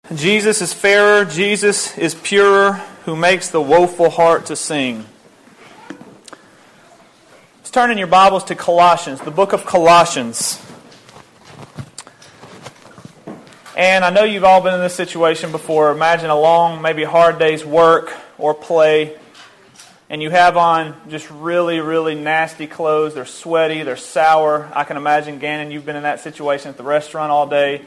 Jesus is fairer, Jesus is purer, who makes the woeful heart to sing. Let's turn in your Bibles to Colossians, the book of Colossians. And I know you've all been in this situation before. Imagine a long, maybe hard day's work or play, and you have on just really, really nasty clothes. They're sweaty, they're sour. I can imagine, Gannon, you've been in that situation at the restaurant all day.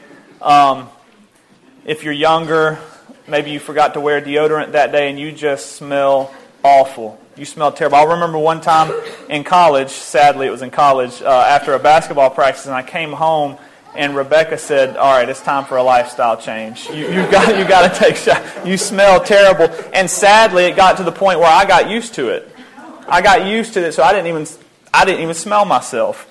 If you're younger, maybe you forgot to wear deodorant that day and you just smell awful. You smell terrible. I remember one time in college, sadly it was in college, after a basketball practice, and I came home and Rebecca said, "All right, it's time for a lifestyle change. You got to take a shot. You smell terrible." And sadly, it got to the point where I got used to it. I got used to it, so I didn't even smell myself.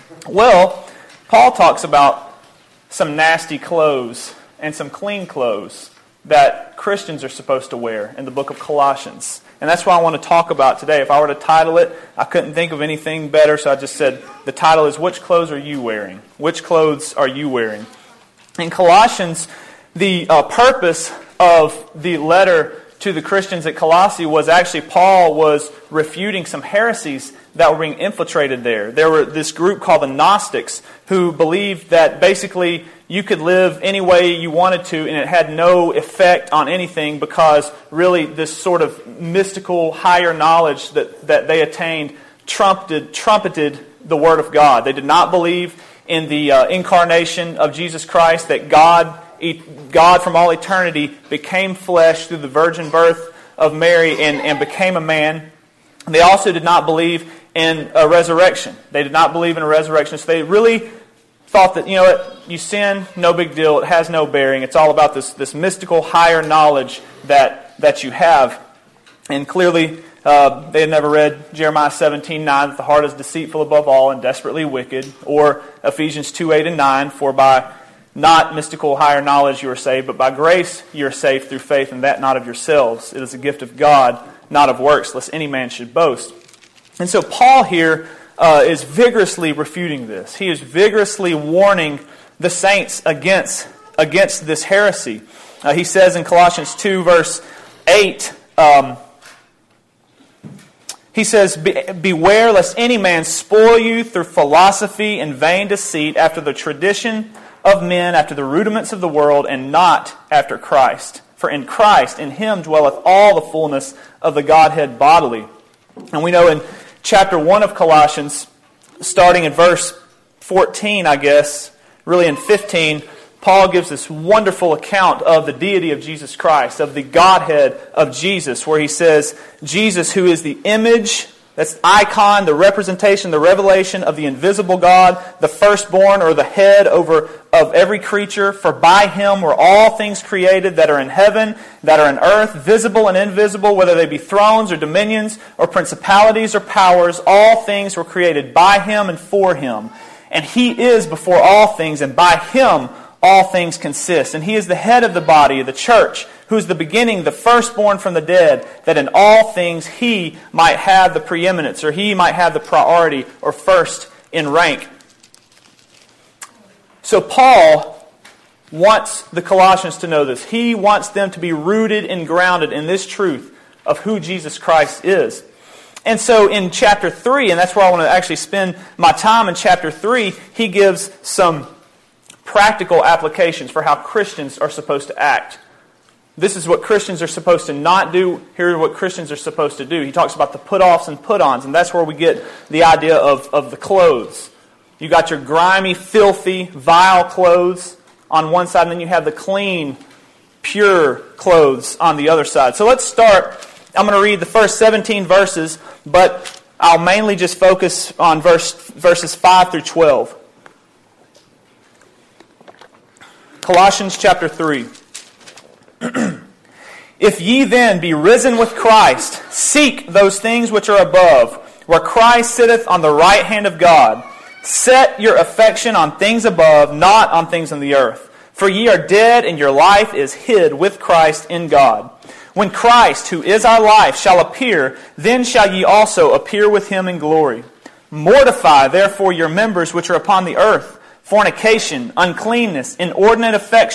Well, Paul talks about some nasty clothes and some clean clothes that Christians are supposed to wear in the book of Colossians. And that's what I want to talk about today. If I were to title it, I couldn't think of anything better, so I just said the title is, Which Clothes Are You Wearing? Which clothes are you wearing? In Colossians, the purpose of the letter to the Christians at Colossae was actually Paul was refuting some heresies that were being infiltrated there. There were this group called the Gnostics who believed that basically you could live any way you wanted to and it had no effect on anything because really this sort of mystical higher knowledge that they attained trumpeted the Word of God. They did not believe in the incarnation of Jesus Christ, that God from all eternity became flesh through the virgin birth of Mary and became a man. They also did not believe in a resurrection. They did not believe in a resurrection. So they really thought that, you sin, no big deal. It has no bearing. It's all about this mystical higher knowledge that you have. And clearly, they had never read Jeremiah 17:9, that the heart is deceitful above all and desperately wicked, or Ephesians 2:8 and 9, for by not mystical higher knowledge you are saved, but by grace you are saved through faith, and that not of yourselves. It is a gift of God, not of works, lest any man should boast. And so Paul here is vigorously refuting this. He is vigorously warning the saints against this heresy. He says in Colossians 2, verse 8, he says, "Beware lest any man spoil you through philosophy and vain deceit, after the tradition of men, after the rudiments of the world, and not after Christ. For in Christ, in Him dwelleth all the fullness of the Godhead bodily." And we know in chapter 1 of Colossians, starting in verse 14, I guess, really in 15, Paul gives this wonderful account of the deity of Jesus Christ, of the Godhead of Jesus, where he says, Jesus, who is the image, that's the icon, the representation, the revelation of the invisible God, the firstborn or the head of every creature. For by Him were all things created that are in heaven, that are in earth, visible and invisible, whether they be thrones or dominions or principalities or powers. All things were created by Him and for Him. And He is before all things, and by Him all things consist. And He is the head of the body, of the church, who is the beginning, the firstborn from the dead, that in all things He might have the preeminence, or He might have the priority, or first in rank. So Paul wants the Colossians to know this. He wants them to be rooted and grounded in this truth of who Jesus Christ is. And so in chapter 3, and that's where I want to actually spend my time in chapter 3, he gives some practical applications for how Christians are supposed to act. This is what Christians are supposed to not do. Here are what Christians are supposed to do. He talks about the put-offs and put-ons, and that's where we get the idea of the clothes. You got your grimy, filthy, vile clothes on one side, and then you have the clean, pure clothes on the other side. So let's start. I'm going to read the first 17 verses, but I'll mainly just focus on verses 5 through 12. Colossians chapter 3. "If ye then be risen with Christ, seek those things which are above, where Christ sitteth on the right hand of God. Set your affection on things above, not on things on the earth. For ye are dead, and your life is hid with Christ in God. When Christ, who is our life, shall appear, then shall ye also appear with Him in glory. Mortify therefore your members which are upon the earth, fornication, uncleanness, inordinate affection,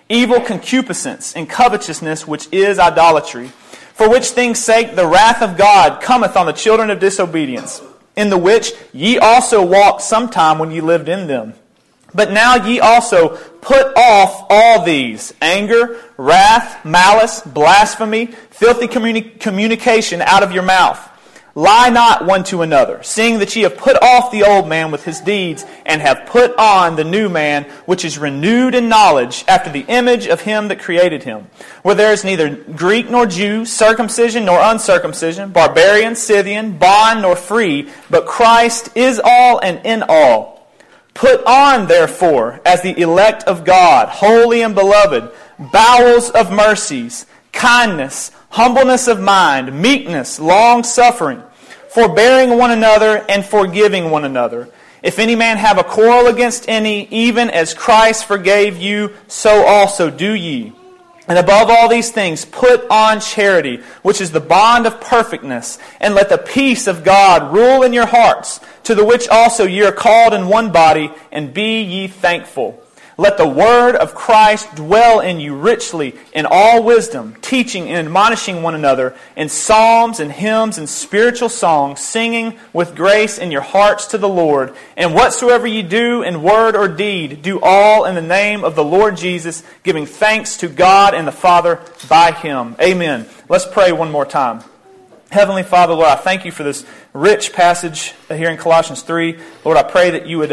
evil concupiscence, and covetousness, which is idolatry. For which things' sake the wrath of God cometh on the children of disobedience, in the which ye also walked sometime when ye lived in them. But now ye also put off all these: anger, wrath, malice, blasphemy, filthy communication out of your mouth. Lie not one to another, seeing that ye have put off the old man with his deeds, and have put on the new man, which is renewed in knowledge after the image of him that created him. Where there is neither Greek nor Jew, circumcision nor uncircumcision, barbarian, Scythian, bond nor free, but Christ is all and in all. Put on, therefore, as the elect of God, holy and beloved, bowels of mercies, kindness, humbleness of mind, meekness, long-suffering, forbearing one another and forgiving one another. If any man have a quarrel against any, even as Christ forgave you, so also do ye. And above all these things, put on charity, which is the bond of perfectness, and let the peace of God rule in your hearts, to the which also ye are called in one body, and be ye thankful. Let the word of Christ dwell in you richly in all wisdom, teaching and admonishing one another in psalms and hymns and spiritual songs, singing with grace in your hearts to the Lord. And whatsoever ye do in word or deed, do all in the name of the Lord Jesus, giving thanks to God and the Father by Him. Amen. Let's pray one more time. Heavenly Father, Lord, I thank you for this rich passage here in Colossians 3. Lord, I pray that you would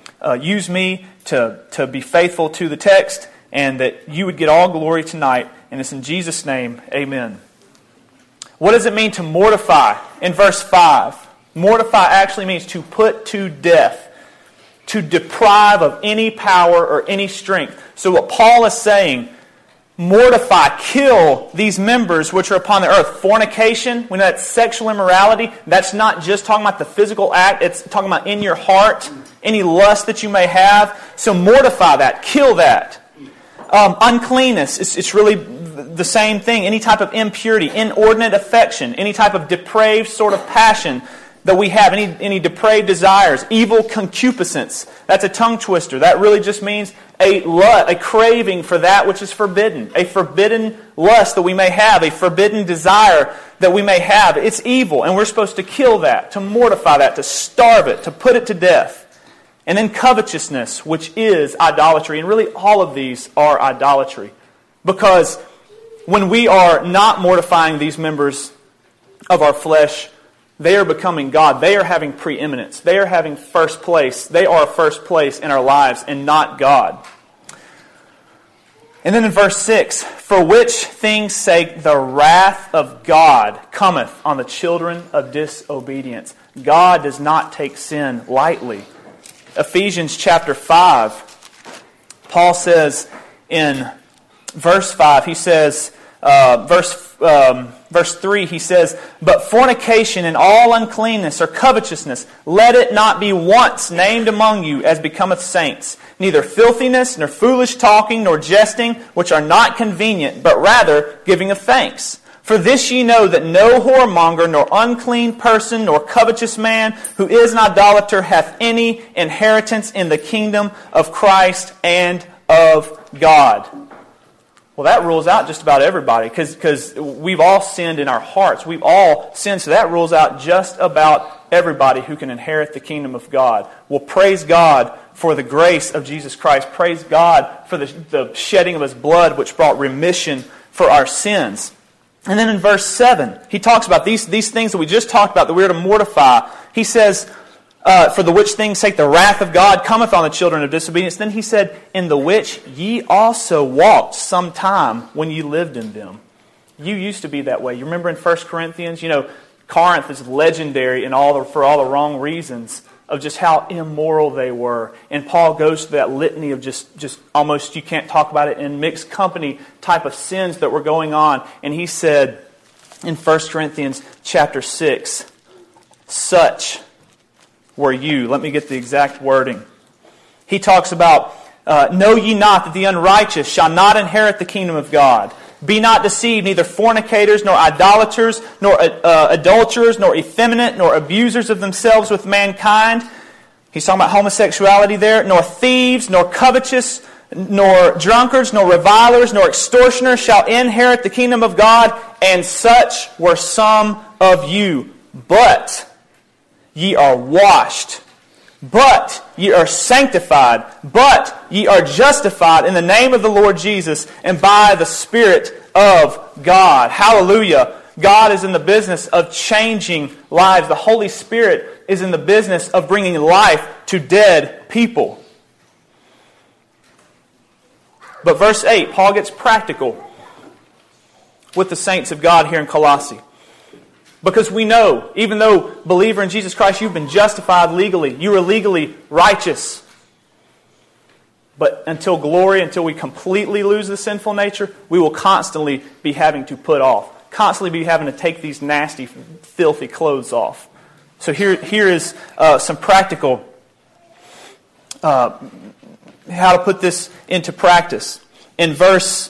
use me to be faithful to the text, and that you would get all glory tonight. And it's in Jesus' name, amen. What does it mean to mortify? In verse 5, mortify actually means to put to death, to deprive of any power or any strength. So what Paul is saying, mortify, kill these members which are upon the earth. Fornication, when that's sexual immorality, that's not just talking about the physical act, it's talking about in your heart, any lust that you may have. So mortify that, kill that. Uncleanness, it's really the same thing. Any type of impurity, inordinate affection, any type of depraved sort of passion that we have, any depraved desires, evil concupiscence. That's a tongue twister. That really just means a craving for that which is forbidden, a forbidden lust that we may have, a forbidden desire that we may have. It's evil, and we're supposed to kill that, to mortify that, to starve it, to put it to death. And then covetousness, which is idolatry. And really all of these are idolatry. Because when we are not mortifying these members of our flesh, they are becoming God. They are having preeminence. They are having first place. They are first place in our lives and not God. And then in verse 6, for which things' sake the wrath of God cometh on the children of disobedience. God does not take sin lightly. Ephesians chapter 5, Paul says in verse 5, he says, verse 3, he says, but fornication and all uncleanness or covetousness, let it not be once named among you as becometh saints, neither filthiness, nor foolish talking, nor jesting, which are not convenient, but rather giving of thanks. For this ye know that no whoremonger, nor unclean person, nor covetous man, who is an idolater, hath any inheritance in the kingdom of Christ and of God. Well, that rules out just about everybody, because we've all sinned in our hearts. We've all sinned, so that rules out just about everybody who can inherit the kingdom of God. Well, praise God for the grace of Jesus Christ. Praise God for the shedding of His blood, which brought remission for our sins. And then in verse 7, he talks about these things that we just talked about that we are to mortify. He says, for the which things' sake the wrath of God cometh on the children of disobedience. Then he said, in the which ye also walked sometime when ye lived in them. You used to be that way. You remember in 1 Corinthians, Corinth is legendary for all the wrong reasons of just how immoral they were. And Paul goes through that litany of just almost, you can't talk about it, in mixed company type of sins that were going on. And he said in 1 Corinthians chapter 6, such were you. Let me get the exact wording. He talks about, know ye not that the unrighteous shall not inherit the kingdom of God? Be not deceived, neither fornicators, nor idolaters, nor adulterers, nor effeminate, nor abusers of themselves with mankind. He's talking about homosexuality there. Nor thieves, nor covetous, nor drunkards, nor revilers, nor extortioners shall inherit the kingdom of God, and such were some of you. But ye are washed, but ye are sanctified, but ye are justified in the name of the Lord Jesus and by the Spirit of God. Hallelujah. God is in the business of changing lives. The Holy Spirit is in the business of bringing life to dead people. But verse 8, Paul gets practical with the saints of God here in Colossae. Because we know, even though believer in Jesus Christ, you've been justified legally. You are legally righteous. But until we completely lose the sinful nature, we will constantly be having to put off. Constantly be having to take these nasty, filthy clothes off. So here is some practical how to put this into practice. In verse,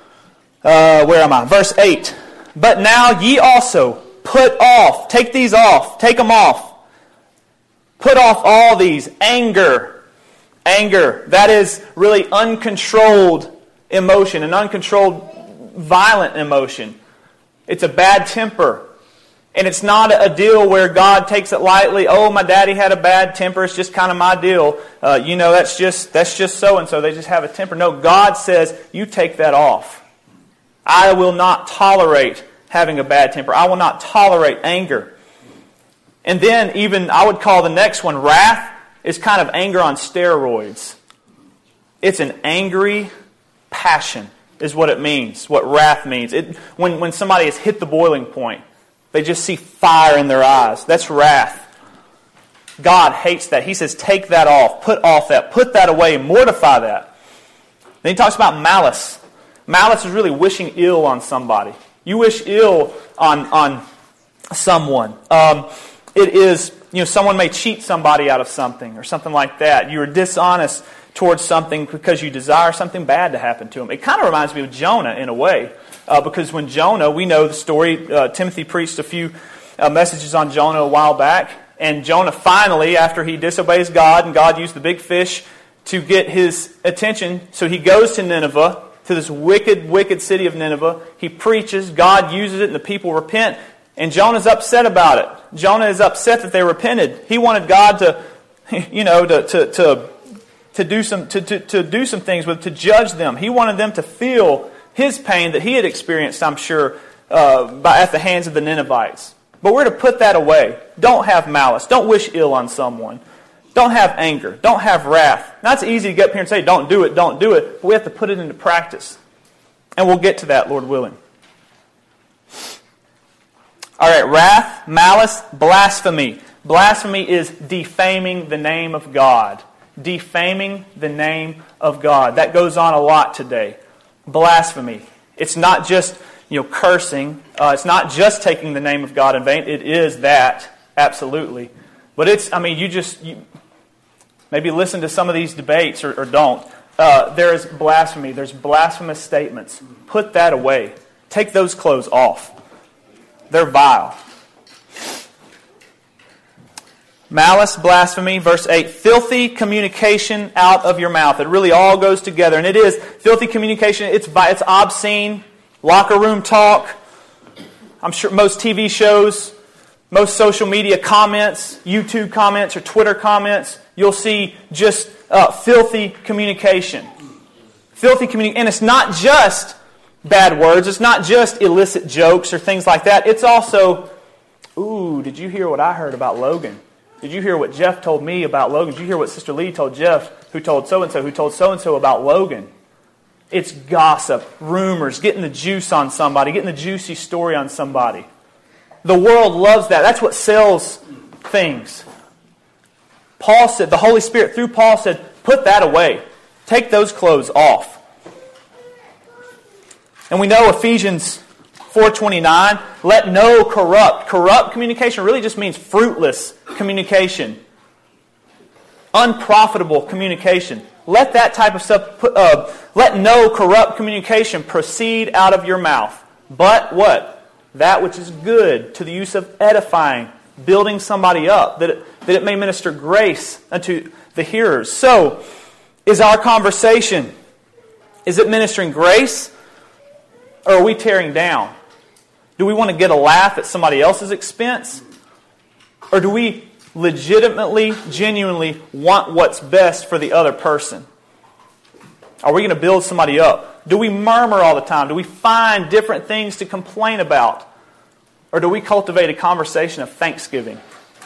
Verse 8. But now ye also put off, take these off, take them off. Put off all these. Anger. Anger. That is really uncontrolled emotion, an uncontrolled violent emotion. It's a bad temper. And it's not a deal where God takes it lightly. Oh, my daddy had a bad temper. It's just kind of my deal. That's just so-and-so. They just have a temper. No, God says, you take that off. I will not tolerate having a bad temper. I will not tolerate anger. And then even, I would call the next one, wrath, is kind of anger on steroids. It's an angry passion, is what it means, what wrath means. When somebody has hit the boiling point, they just see fire in their eyes. That's wrath. God hates that. He says, take that off. Put off that. Put that away. Mortify that. Then he talks about malice. Malice is really wishing ill on somebody. You wish ill on someone. It is, someone may cheat somebody out of something or something like that. You are dishonest towards something because you desire something bad to happen to them. It kind of reminds me of Jonah in a way. Because when Jonah, we know the story, Timothy preached a few messages on Jonah a while back, and Jonah finally, after he disobeys God, and God used the big fish to get his attention, so he goes to Nineveh, to this wicked, wicked city of Nineveh. He preaches, God uses it, and the people repent, and Jonah's upset about it. Jonah is upset that they repented. He wanted God to, to do some things with, to judge them. He wanted them to feel his pain that he had experienced, I'm sure, at the hands of the Ninevites. But we're to put that away. Don't have malice. Don't wish ill on someone. Don't have anger. Don't have wrath. Now, it's easy to get up here and say, don't do it, don't do it. But we have to put it into practice. And we'll get to that, Lord willing. All right, wrath, malice, blasphemy. Blasphemy is defaming the name of God. Defaming the name of God. That goes on a lot today. Blasphemy. It's not just, cursing. It's not just taking the name of God in vain. It is that, absolutely. But you maybe listen to some of these debates or don't. There is blasphemy. There's blasphemous statements. Put that away. Take those clothes off. They're vile. Malice, blasphemy, verse 8, filthy communication out of your mouth. It really all goes together. And it is filthy communication. It's obscene, locker room talk. I'm sure most TV shows, most social media comments, YouTube comments or Twitter comments, you'll see just filthy communication. Filthy communication. And it's not just bad words. It's not just illicit jokes or things like that. It's also, did you hear what I heard about Logan? Did you hear what Jeff told me about Logan? Did you hear what Sister Lee told Jeff, who told so-and-so, who told so-and-so about Logan? It's gossip, rumors, getting the juice on somebody, getting the juicy story on somebody. The world loves that. That's what sells things. Paul said, the Holy Spirit through Paul said, put that away. Take those clothes off. And we know Ephesians 4:29, let no corrupt communication really just means fruitless communication. Unprofitable communication. Let that type of stuff, let no corrupt communication proceed out of your mouth. But what? That which is good to the use of edifying, building somebody up, that it may minister grace unto the hearers. So, is our conversation Is it ministering grace? Or are we tearing down? Do we want to get a laugh at somebody else's expense? Or do we legitimately, genuinely want what's best for the other person? Are we going to build somebody up? Do we murmur all the time? Do we find different things to complain about? Or do we cultivate a conversation of thanksgiving?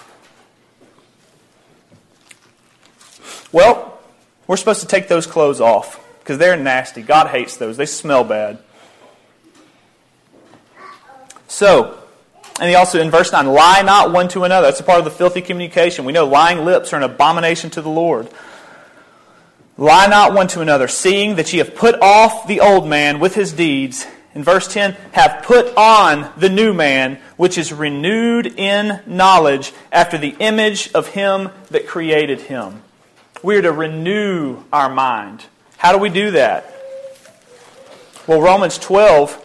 Well, we're supposed to take those clothes off because they're nasty. God hates those. They smell bad. So, and he also, in verse 9, lie not one to another. That's a part of the filthy communication. We know lying lips are an abomination to the Lord. Lie not one to another, seeing that ye have put off the old man with his deeds. In verse 10, have put on the new man, which is renewed in knowledge after the image of him that created him. We are to renew our mind. How do we do that? Well, Romans 12,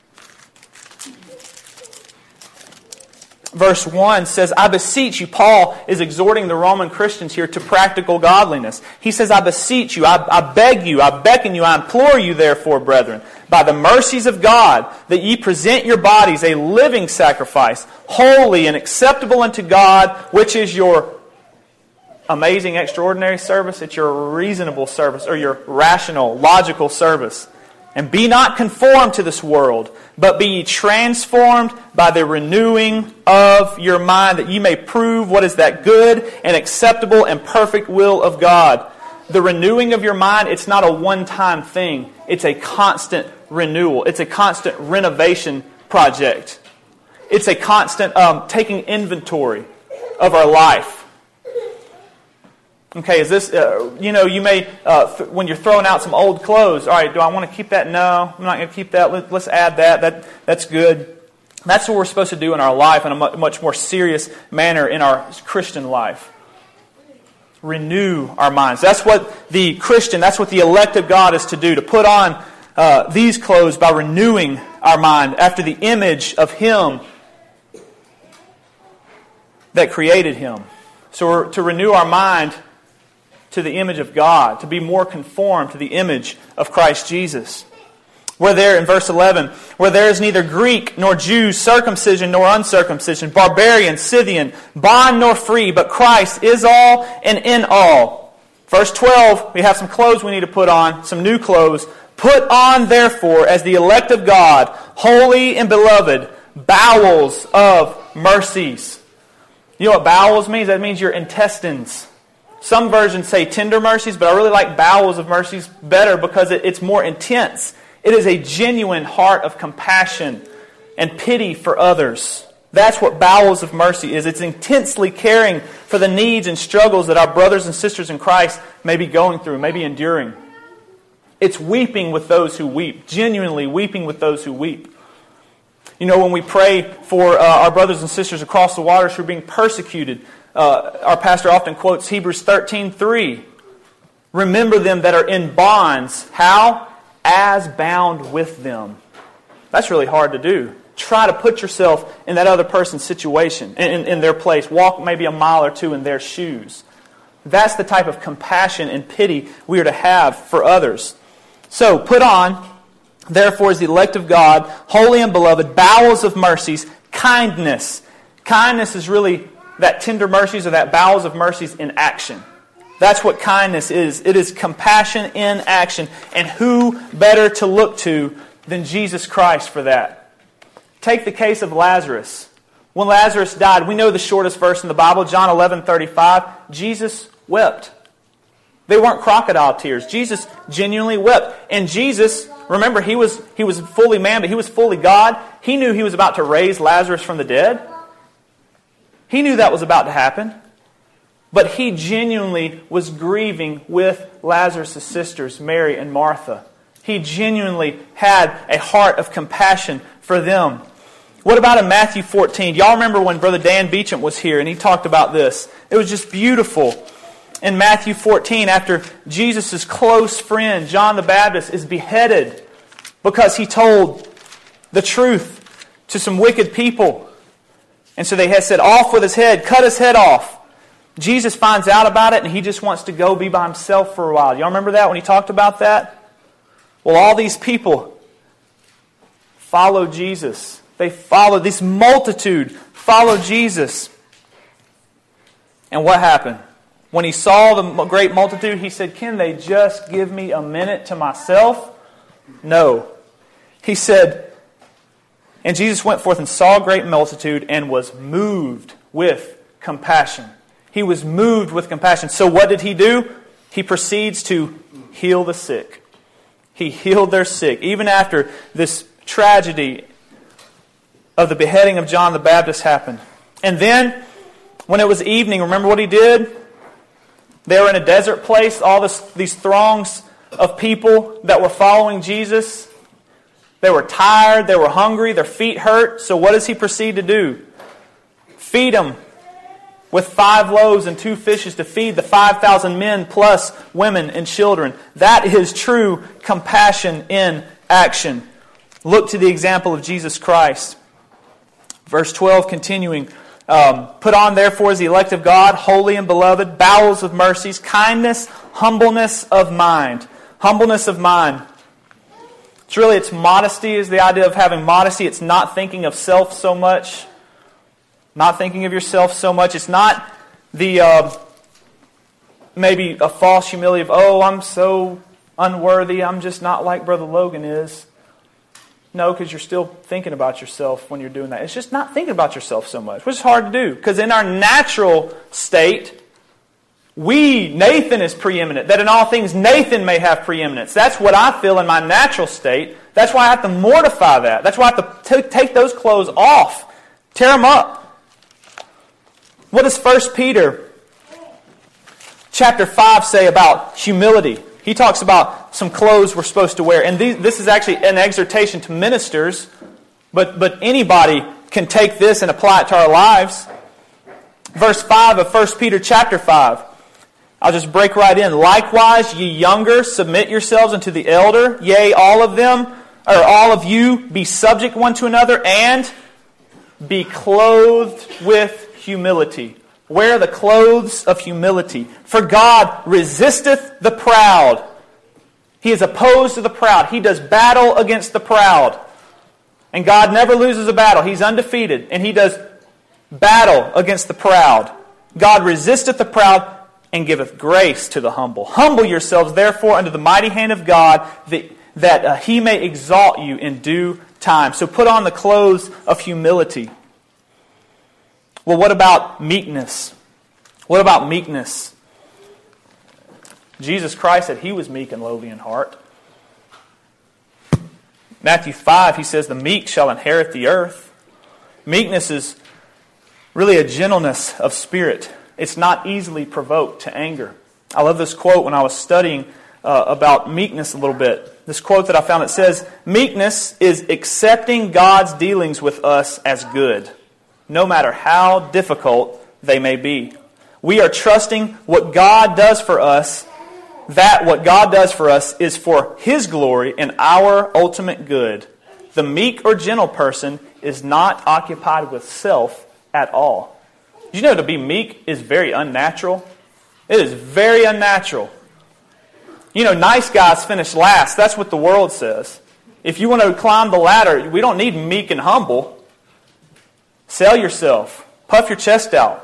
verse 1 says, I beseech you, Paul is exhorting the Roman Christians here to practical godliness. He says, I beseech you, I beg you, I beckon you, I implore you, therefore, brethren, by the mercies of God, that ye present your bodies a living sacrifice, holy and acceptable unto God, which is your amazing, extraordinary service. It's your reasonable service, or your rational, logical service. And be not conformed to this world, but be ye transformed by the renewing of your mind, that ye may prove what is that good and acceptable and perfect will of God. The renewing of your mind, it's not a one-time thing. It's a constant renewal. It's a constant renovation project. It's a constant taking inventory of our life. Okay, is this, you may, when you're throwing out some old clothes, all right, do I want to keep that? No, I'm not going to keep that. Let's add that. That's good. That's what we're supposed to do in our life in a much more serious manner in our Christian life. Renew our minds. That's what the Christian, that's what the elect of God is to do, to put on these clothes by renewing our mind after the image of Him that created Him. So we're to renew our mind to the image of God, to be more conformed to the image of Christ Jesus. Where there, in verse 11, where there is neither Greek nor Jew, circumcision nor uncircumcision, barbarian, Scythian, bond nor free, but Christ is all and in all. Verse 12, we have some clothes we need to put on, some new clothes. Put on, therefore, as the elect of God, holy and beloved, bowels of mercies. You know what bowels means? That means your intestines. Some versions say tender mercies, but I really like bowels of mercies better because it's more intense. It is a genuine heart of compassion and pity for others. That's what bowels of mercy is. It's intensely caring for the needs and struggles that our brothers and sisters in Christ may be going through, may be enduring. It's weeping with those who weep, genuinely weeping with those who weep. You know, when we pray for our brothers and sisters across the waters who are being persecuted, our pastor often quotes Hebrews 13:3. Remember them that are in bonds. How? As bound with them. That's really hard to do. Try to put yourself in that other person's situation, in their place. Walk maybe a mile or two in their shoes. That's the type of compassion and pity we are to have for others. So, put on, therefore, as the elect of God, holy and beloved, bowels of mercies, kindness. Kindness is really that tender mercies or that bowels of mercies in action. That's what kindness is. It is compassion in action. And who better to look to than Jesus Christ for that? Take the case of Lazarus. When Lazarus died, we know the shortest verse in the Bible, John 11:35. Jesus wept. They weren't crocodile tears. Jesus genuinely wept. And Jesus, remember, he was fully man, but He was fully God. He knew He was about to raise Lazarus from the dead. He knew that was about to happen. But He genuinely was grieving with Lazarus' sisters, Mary and Martha. He genuinely had a heart of compassion for them. What about in Matthew 14? Y'all remember when Brother Dan Beecham was here and he talked about this. It was just beautiful. In Matthew 14, after Jesus' close friend, John the Baptist, is beheaded because he told the truth to some wicked people. And so they had said, off with his head, cut his head off. Jesus finds out about it and he just wants to go be by himself for a while. Y'all remember that when he talked about that? Well, all these people followed Jesus. This multitude followed Jesus. And what happened? When he saw the great multitude, he said, "Can they just give me a minute to myself?" No. He said, "And Jesus went forth and saw a great multitude and was moved with compassion." He was moved with compassion. So what did he do? He proceeds to heal the sick. He healed their sick. Even after this tragedy of the beheading of John the Baptist happened. And then, when it was evening, remember what he did? They were in a desert place, all these throngs of people that were following Jesus. They were tired, they were hungry, their feet hurt. So what does he proceed to do? Feed them with 5 loaves and 2 fishes to feed the 5,000 men plus women and children. That is true compassion in action. Look to the example of Jesus Christ. Verse 12 continuing, "Put on therefore as the elect of God, holy and beloved, bowels of mercies, kindness, humbleness of mind." Humbleness of mind. It's modesty is the idea of having modesty. It's not thinking of self so much. Not thinking of yourself so much. It's not the maybe a false humility of, "Oh, I'm so unworthy. I'm just not like Brother Logan is." No, because you're still thinking about yourself when you're doing that. It's just not thinking about yourself so much, which is hard to do. Because in our natural state, Nathan is preeminent. That in all things Nathan may have preeminence. That's what I feel in my natural state. That's why I have to mortify that. That's why I have to take those clothes off. Tear them up. What does 1 Peter chapter 5 say about humility? He talks about some clothes we're supposed to wear. And this is actually an exhortation to ministers, but anybody can take this and apply it to our lives. Verse 5 of 1 Peter chapter 5. I'll just break right in. "Likewise, ye younger, submit yourselves unto the elder. Yea, all of you, be subject one to another, and be clothed with humility." Wear the clothes of humility. "For God resisteth the proud." He is opposed to the proud. He does battle against the proud. And God never loses a battle. He's undefeated. And He does battle against the proud. "God resisteth the proud, and giveth grace to the humble. Humble yourselves, therefore, under the mighty hand of God, that He may exalt you in due time." So put on the clothes of humility. Well, what about meekness? What about meekness? Jesus Christ said He was meek and lowly in heart. Matthew 5, He says, "The meek shall inherit the earth." Meekness is really a gentleness of spirit. It's not easily provoked to anger. I love this quote when I was studying about meekness a little bit. This quote that I found, it says, "Meekness is accepting God's dealings with us as good, no matter how difficult they may be. We are trusting what God does for us, that what God does for us is for His glory and our ultimate good. The meek or gentle person is not occupied with self at all." You know, to be meek is very unnatural. It is very unnatural. You know, nice guys finish last. That's what the world says. If you want to climb the ladder, we don't need meek and humble. Sell yourself. Puff your chest out.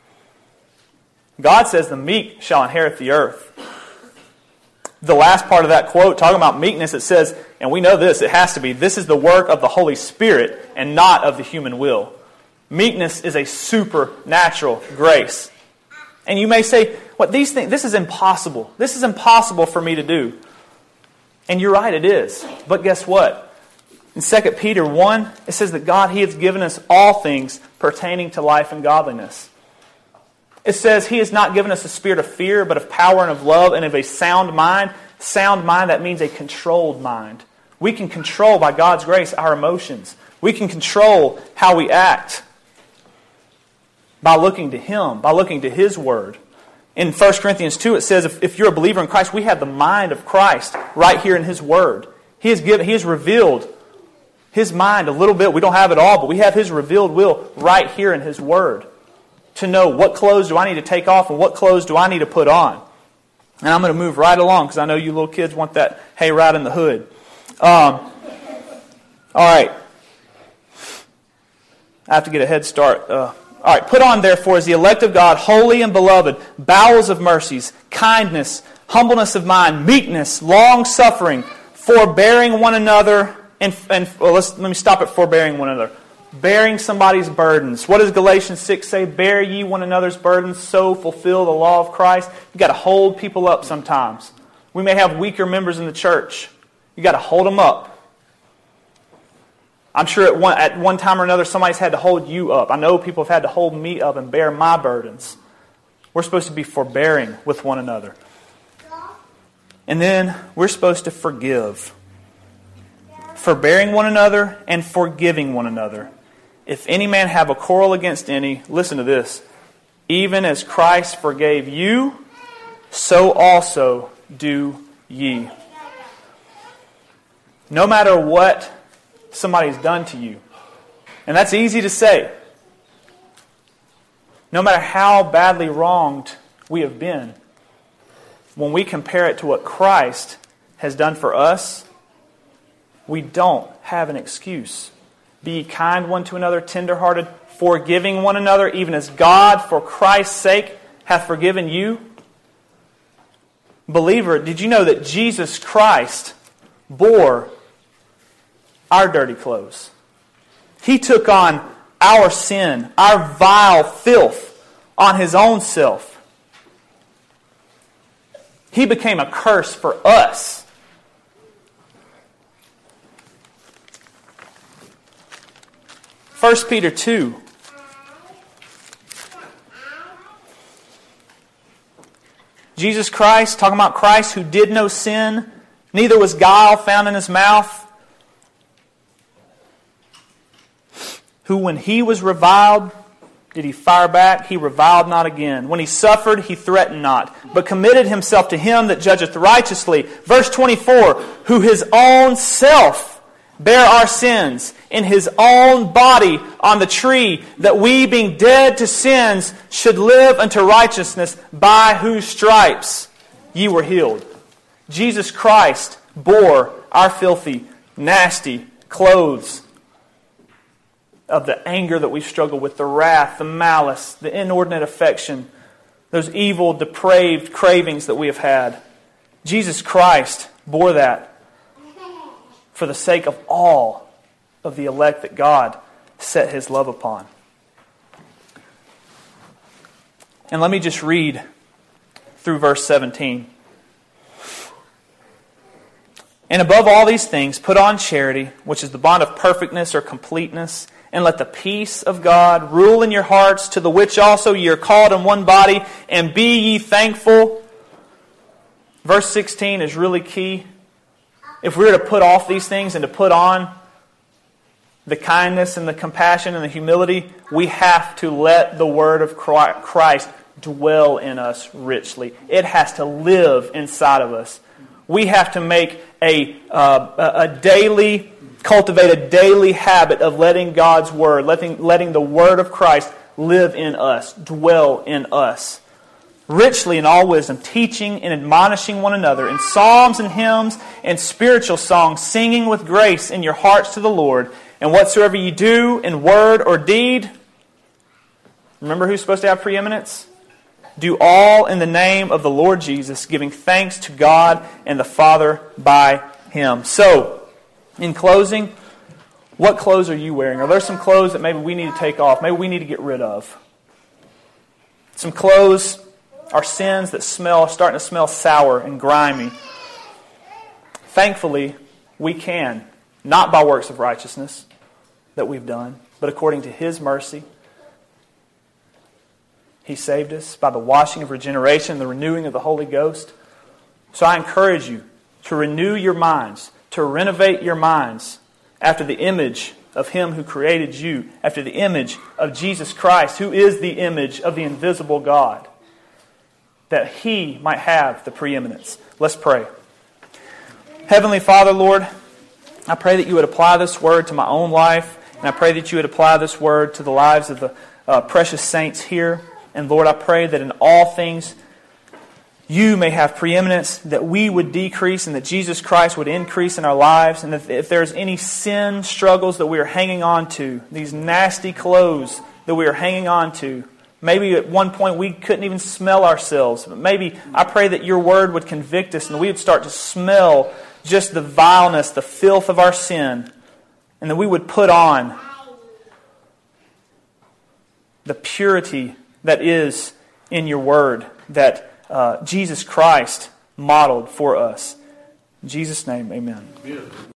God says the meek shall inherit the earth. The last part of that quote, talking about meekness, it says, and we know this, it has to be, this is the work of the Holy Spirit and not of the human will. Meekness is a supernatural grace. And you may say, "What these things? This is impossible. This is impossible for me to do." And you're right, it is. But guess what? In 2 Peter 1, it says that God, He has given us all things pertaining to life and godliness. It says He has not given us a spirit of fear, but of power and of love and of a sound mind. Sound mind, that means a controlled mind. We can control, by God's grace, our emotions. We can control how we act by looking to Him, by looking to His Word. In 1 Corinthians 2, it says if you're a believer in Christ, we have the mind of Christ right here in His Word. He has revealed His mind a little bit. We don't have it all, but we have His revealed will right here in His Word to know what clothes do I need to take off and what clothes do I need to put on. And I'm going to move right along because I know you little kids want that hayride in the hood. All right. I have to get a head start. All right. Put on, therefore, as the elect of God, holy and beloved, bowels of mercies, kindness, humbleness of mind, meekness, long-suffering, forbearing one another. Let me stop at forbearing one another. Bearing somebody's burdens. What does Galatians 6 say? Bear ye one another's burdens, so fulfill the law of Christ. You've got to hold people up sometimes. We may have weaker members in the church. You've got to hold them up. I'm sure at one time or another somebody's had to hold you up. I know people have had to hold me up and bear my burdens. We're supposed to be forbearing with one another. And then we're supposed to forgive. Forbearing one another and forgiving one another. If any man have a quarrel against any, listen to this. Even as Christ forgave you, so also do ye. No matter what somebody's done to you, and that's easy to say, no matter how badly wronged we have been, when we compare it to what Christ has done for us, we don't have an excuse. Be kind one to another, tenderhearted, forgiving one another, even as God, for Christ's sake, hath forgiven you. Believer, did you know that Jesus Christ bore our dirty clothes? He took on our sin, our vile filth, on His own self. He became a curse for us. 1 Peter 2. Jesus Christ, talking about Christ who did no sin, neither was guile found in His mouth, who when He was reviled, did He fire back? He reviled not again. When He suffered, He threatened not, but committed Himself to Him that judgeth righteously. Verse 24, who His own self bare our sins in His own body on the tree, that we, being dead to sins, should live unto righteousness, by whose stripes ye were healed. Jesus Christ bore our filthy, nasty clothes of the anger that we struggle with, the wrath, the malice, the inordinate affection, those evil, depraved cravings that we have had. Jesus Christ bore that for the sake of all of the elect that God set His love upon. And let me just read through verse 17. And above all these things, put on charity, which is the bond of perfectness or completeness, and let the peace of God rule in your hearts, to the which also ye are called in one body, and be ye thankful. Verse 16 is really key. If we were to put off these things and to put on the kindness and the compassion and the humility, we have to let the Word of Christ dwell in us richly. It has to live inside of us. We have to make cultivate a daily habit of letting God's Word, letting the Word of Christ live in us, dwell in us. Richly in all wisdom, teaching and admonishing one another in psalms and hymns and spiritual songs, singing with grace in your hearts to the Lord. And whatsoever ye do in word or deed, remember who's supposed to have preeminence? Do all in the name of the Lord Jesus, giving thanks to God and the Father by Him. So, in closing, what clothes are you wearing? Are there some clothes that maybe we need to take off? Maybe we need to get rid of? Some clothes are sins that are starting to smell sour and grimy. Thankfully, we can, not by works of righteousness that we've done, but according to His mercy. He saved us by the washing of regeneration, the renewing of the Holy Ghost. So I encourage you to renew your minds, to renovate your minds after the image of Him who created you, after the image of Jesus Christ, who is the image of the invisible God, that He might have the preeminence. Let's pray. Heavenly Father, Lord, I pray that you would apply this word to my own life, and I pray that you would apply this word to the lives of the precious saints here. And Lord, I pray that in all things You may have preeminence, that we would decrease and that Jesus Christ would increase in our lives. And if there's any sin struggles that we are hanging on to, these nasty clothes that we are hanging on to, maybe at one point we couldn't even smell ourselves. But maybe I pray that your word would convict us and we would start to smell just the vileness, the filth of our sin. And that we would put on the purity that is in your word, that Jesus Christ modeled for us. In Jesus' name, amen.